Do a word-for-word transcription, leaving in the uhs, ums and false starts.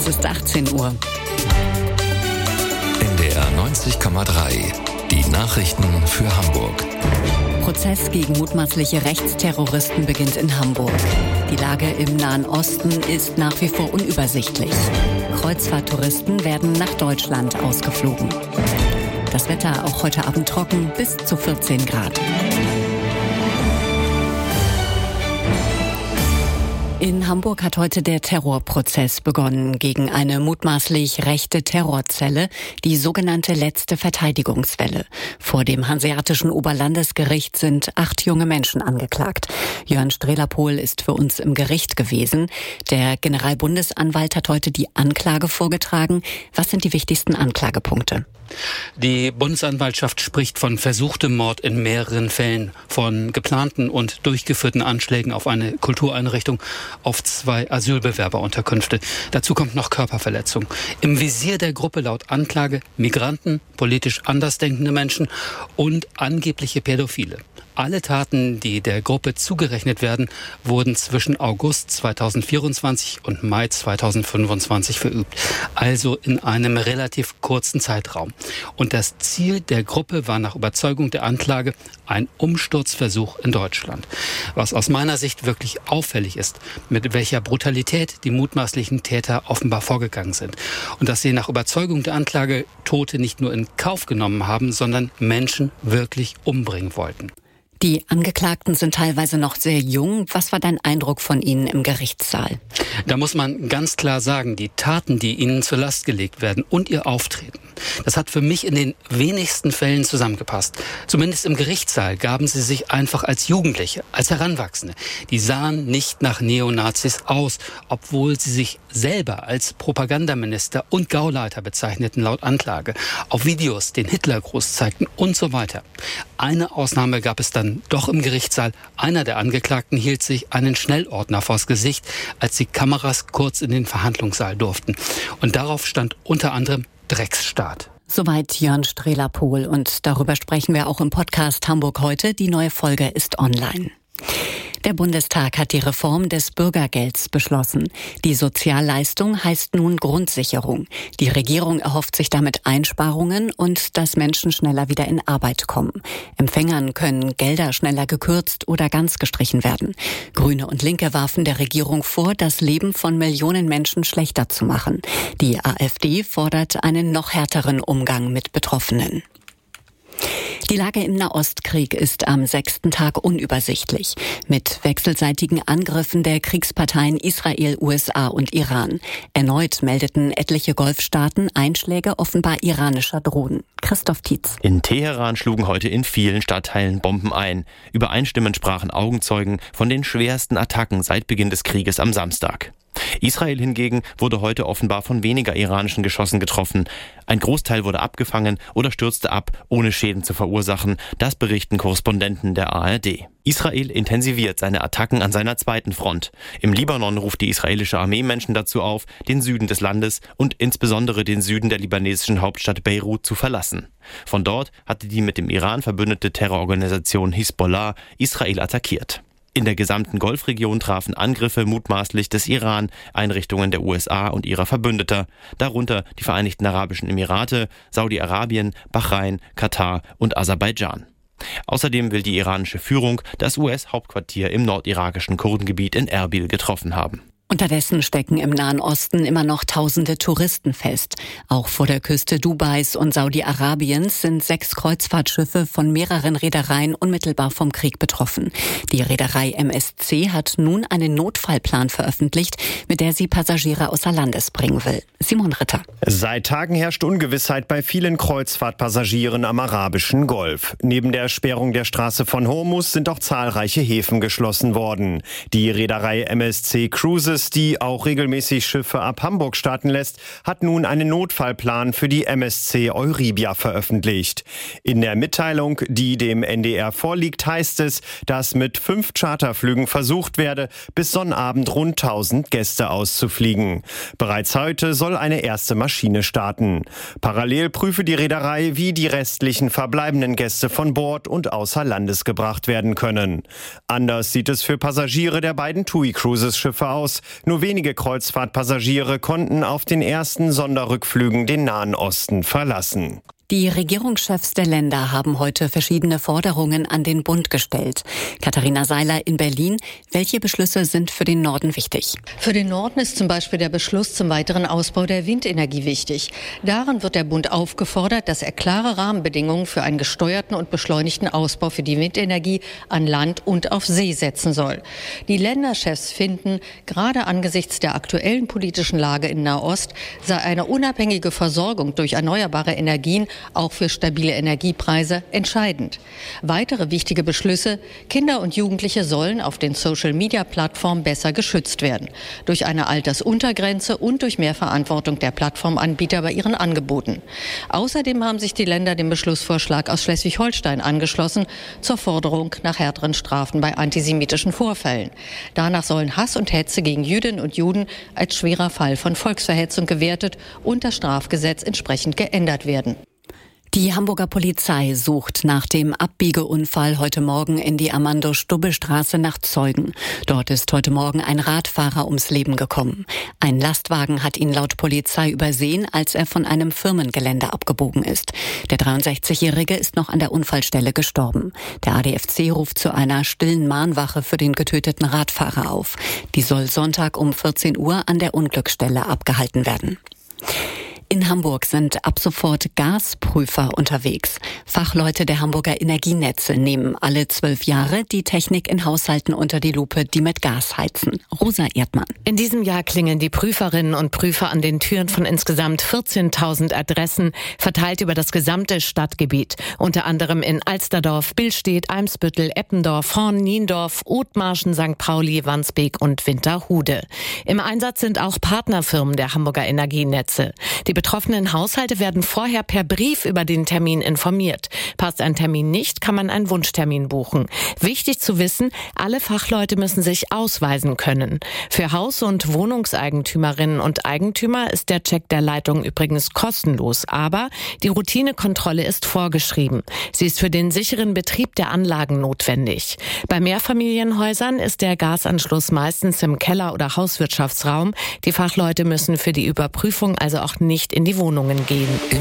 Es ist achtzehn Uhr. N D R neunzig Komma drei. Die Nachrichten für Hamburg. Prozess gegen mutmaßliche Rechtsterroristen beginnt in Hamburg. Die Lage im Nahen Osten ist nach wie vor unübersichtlich. Kreuzfahrttouristen werden nach Deutschland ausgeflogen. Das Wetter auch heute Abend trocken, bis zu vierzehn Grad. In Hamburg hat heute der Terrorprozess begonnen gegen eine mutmaßlich rechte Terrorzelle, die sogenannte letzte Verteidigungswelle. Vor dem Hanseatischen Oberlandesgericht sind acht junge Menschen angeklagt. Jörn Strelapol ist für uns im Gericht gewesen. Der Generalbundesanwalt hat heute die Anklage vorgetragen. Was sind die wichtigsten Anklagepunkte? Die Bundesanwaltschaft spricht von versuchtem Mord in mehreren Fällen, von geplanten und durchgeführten Anschlägen auf eine Kultureinrichtung, auf zwei Asylbewerberunterkünfte. Dazu kommt noch Körperverletzung. Im Visier der Gruppe laut Anklage Migranten, politisch andersdenkende Menschen und angebliche Pädophile. Alle Taten, die der Gruppe zugerechnet werden, wurden zwischen August zweitausendvierundzwanzig und Mai zweitausendfünfundzwanzig verübt. Also in einem relativ kurzen Zeitraum. Und das Ziel der Gruppe war nach Überzeugung der Anklage ein Umsturzversuch in Deutschland. Was aus meiner Sicht wirklich auffällig ist, mit welcher Brutalität die mutmaßlichen Täter offenbar vorgegangen sind. Und dass sie nach Überzeugung der Anklage Tote nicht nur in Kauf genommen haben, sondern Menschen wirklich umbringen wollten. Die Angeklagten sind teilweise noch sehr jung. Was war dein Eindruck von ihnen im Gerichtssaal? Da muss man ganz klar sagen, die Taten, die ihnen zur Last gelegt werden und ihr Auftreten, das hat für mich in den wenigsten Fällen zusammengepasst. Zumindest im Gerichtssaal gaben sie sich einfach als Jugendliche, als Heranwachsende. Die sahen nicht nach Neonazis aus, obwohl sie sich selber als Propagandaminister und Gauleiter bezeichneten laut Anklage, auf Videos den Hitlergruß zeigten und so weiter. Eine Ausnahme gab es dann doch im Gerichtssaal. Einer der Angeklagten hielt sich einen Schnellordner vors Gesicht, als die Kameras kurz in den Verhandlungssaal durften. Und darauf stand unter anderem Drecksstaat. Soweit Jörn Strelapol, und darüber sprechen wir auch im Podcast Hamburg heute. Die neue Folge ist online. Der Bundestag hat die Reform des Bürgergelds beschlossen. Die Sozialleistung heißt nun Grundsicherung. Die Regierung erhofft sich damit Einsparungen und dass Menschen schneller wieder in Arbeit kommen. Empfängern können Gelder schneller gekürzt oder ganz gestrichen werden. Grüne und Linke warfen der Regierung vor, das Leben von Millionen Menschen schlechter zu machen. Die AfD fordert einen noch härteren Umgang mit Betroffenen. Die Lage im Nahostkrieg ist am sechsten Tag unübersichtlich. Mit wechselseitigen Angriffen der Kriegsparteien Israel, U S A und Iran. Erneut meldeten etliche Golfstaaten Einschläge offenbar iranischer Drohnen. Christoph Tietz. In Teheran schlugen heute in vielen Stadtteilen Bomben ein. Übereinstimmend sprachen Augenzeugen von den schwersten Attacken seit Beginn des Krieges am Samstag. Israel hingegen wurde heute offenbar von weniger iranischen Geschossen getroffen. Ein Großteil wurde abgefangen oder stürzte ab, ohne Schäden zu verursachen. Das berichten Korrespondenten der A R D. Israel intensiviert seine Attacken an seiner zweiten Front. Im Libanon ruft die israelische Armee Menschen dazu auf, den Süden des Landes und insbesondere den Süden der libanesischen Hauptstadt Beirut zu verlassen. Von dort hatte die mit dem Iran verbündete Terrororganisation Hisbollah Israel attackiert. In der gesamten Golfregion trafen Angriffe mutmaßlich des Iran Einrichtungen der U S A und ihrer Verbündeter, darunter die Vereinigten Arabischen Emirate, Saudi-Arabien, Bahrain, Katar und Aserbaidschan. Außerdem will die iranische Führung das U S-Hauptquartier im nordirakischen Kurdengebiet in Erbil getroffen haben. Unterdessen stecken im Nahen Osten immer noch tausende Touristen fest. Auch vor der Küste Dubais und Saudi-Arabiens sind sechs Kreuzfahrtschiffe von mehreren Reedereien unmittelbar vom Krieg betroffen. Die Reederei M S C hat nun einen Notfallplan veröffentlicht, mit der sie Passagiere außer Landes bringen will. Simon Ritter. Seit Tagen herrscht Ungewissheit bei vielen Kreuzfahrtpassagieren am Arabischen Golf. Neben der Sperrung der Straße von Hormuz sind auch zahlreiche Häfen geschlossen worden. Die Reederei M S C Cruises, die auch regelmäßig Schiffe ab Hamburg starten lässt, hat nun einen Notfallplan für die M S C Euribia veröffentlicht. In der Mitteilung, die dem N D R vorliegt, heißt es, dass mit fünf Charterflügen versucht werde, bis Sonnabend rund tausend Gäste auszufliegen. Bereits heute soll eine erste Maschine starten. Parallel prüfe die Reederei, wie die restlichen verbleibenden Gäste von Bord und außer Landes gebracht werden können. Anders sieht es für Passagiere der beiden TUI Cruises Schiffe aus. Nur wenige Kreuzfahrtpassagiere konnten auf den ersten Sonderrückflügen den Nahen Osten verlassen. Die Regierungschefs der Länder haben heute verschiedene Forderungen an den Bund gestellt. Katharina Seiler in Berlin. Welche Beschlüsse sind für den Norden wichtig? Für den Norden ist zum Beispiel der Beschluss zum weiteren Ausbau der Windenergie wichtig. Darin wird der Bund aufgefordert, dass er klare Rahmenbedingungen für einen gesteuerten und beschleunigten Ausbau für die Windenergie an Land und auf See setzen soll. Die Länderchefs finden, gerade angesichts der aktuellen politischen Lage in Nahost sei eine unabhängige Versorgung durch erneuerbare Energien auch für stabile Energiepreise entscheidend. Weitere wichtige Beschlüsse: Kinder und Jugendliche sollen auf den Social-Media-Plattformen besser geschützt werden. Durch eine Altersuntergrenze und durch mehr Verantwortung der Plattformanbieter bei ihren Angeboten. Außerdem haben sich die Länder dem Beschlussvorschlag aus Schleswig-Holstein angeschlossen zur Forderung nach härteren Strafen bei antisemitischen Vorfällen. Danach sollen Hass und Hetze gegen Jüdinnen und Juden als schwerer Fall von Volksverhetzung gewertet und das Strafgesetz entsprechend geändert werden. Die Hamburger Polizei sucht nach dem Abbiegeunfall heute Morgen in die Armando-Stubbe-Straße nach Zeugen. Dort ist heute Morgen ein Radfahrer ums Leben gekommen. Ein Lastwagen hat ihn laut Polizei übersehen, als er von einem Firmengelände abgebogen ist. Der dreiundsechzigjährige ist noch an der Unfallstelle gestorben. Der A D F C ruft zu einer stillen Mahnwache für den getöteten Radfahrer auf. Die soll Sonntag um vierzehn Uhr an der Unglücksstelle abgehalten werden. In Hamburg sind ab sofort Gasprüfer unterwegs. Fachleute der Hamburger Energienetze nehmen alle zwölf Jahre die Technik in Haushalten unter die Lupe, die mit Gas heizen. Rosa Erdmann. In diesem Jahr klingeln die Prüferinnen und Prüfer an den Türen von insgesamt vierzehntausend Adressen, verteilt über das gesamte Stadtgebiet. Unter anderem in Alsterdorf, Billstedt, Eimsbüttel, Eppendorf, Horn, Niendorf, Othmarschen, Sankt Pauli, Wandsbek und Winterhude. Im Einsatz sind auch Partnerfirmen der Hamburger Energienetze. Die betroffenen Haushalte werden vorher per Brief über den Termin informiert. Passt ein Termin nicht, kann man einen Wunschtermin buchen. Wichtig zu wissen, alle Fachleute müssen sich ausweisen können. Für Haus- und Wohnungseigentümerinnen und Eigentümer ist der Check der Leitung übrigens kostenlos, aber die Routinekontrolle ist vorgeschrieben. Sie ist für den sicheren Betrieb der Anlagen notwendig. Bei Mehrfamilienhäusern ist der Gasanschluss meistens im Keller- oder Hauswirtschaftsraum. Die Fachleute müssen für die Überprüfung also auch nicht in die Wohnungen gehen.